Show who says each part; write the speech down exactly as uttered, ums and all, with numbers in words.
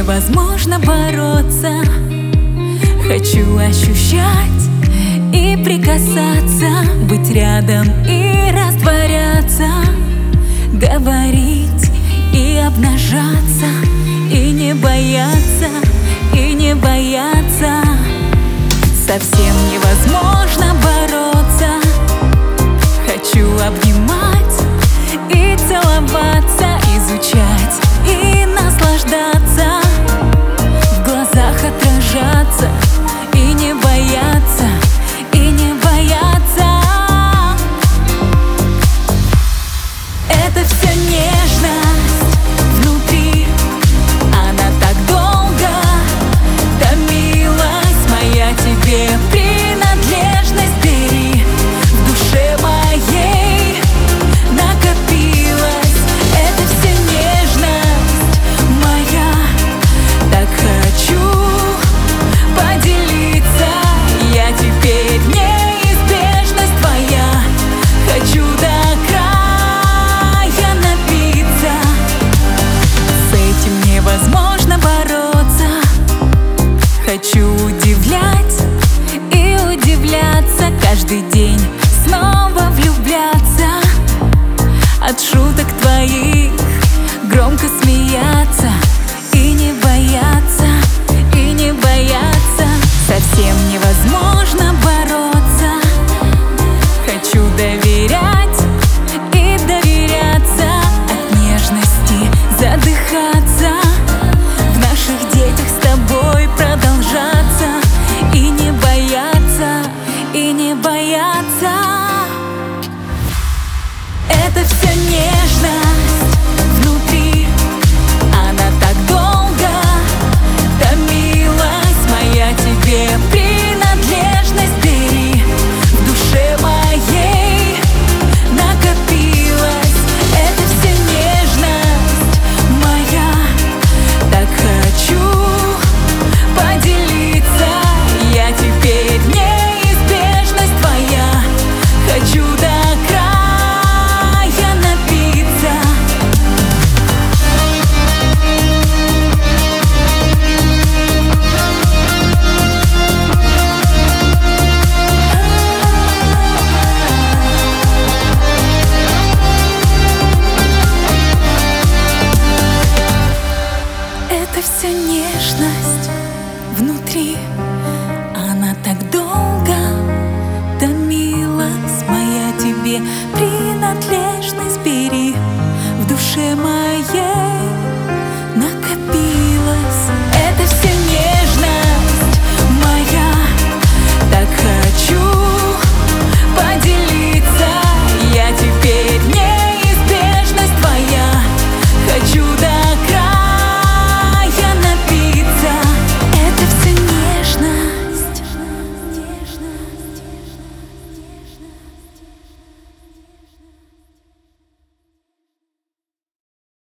Speaker 1: невозможно бороться. Хочу ощущать и прикасаться, быть рядом и растворяться, говорить и обнажаться, и не бояться, и не бояться. Совсем невозможно бороться. Хочу обнимать и целоваться, изучать и наслаждаться, в глазах отражаться и не бояться, и не бояться. Это все нежность внутри, она так долго томилась. Моя тебе принадлежность бери, в душе моей накопилась. Это все нежность моя, так хочу поделиться. Я теперь неизбежность твоя, хочу до края напиться. С этим невозможно бороться. Хочу удивлять и удивляться, каждый день снова влюбляться, от шуток твоих громко смеяться и не бояться, и не бояться. Совсем невозможно бороться. Хочу доверять и доверяться, от нежности задыхаться, в наших детях с тобой продолжаться, и не бояться, и не бояться. Это все нежность внутри, она так долго томилась. Моя тебе принадлежность бери, в душе моей накопилась. Это все нежность моя, так хочу поделиться. Я теперь неизбежность твоя, хочу до края напиться. Это все нежность внутри, она так долго томилась. Моя тебе принадлежность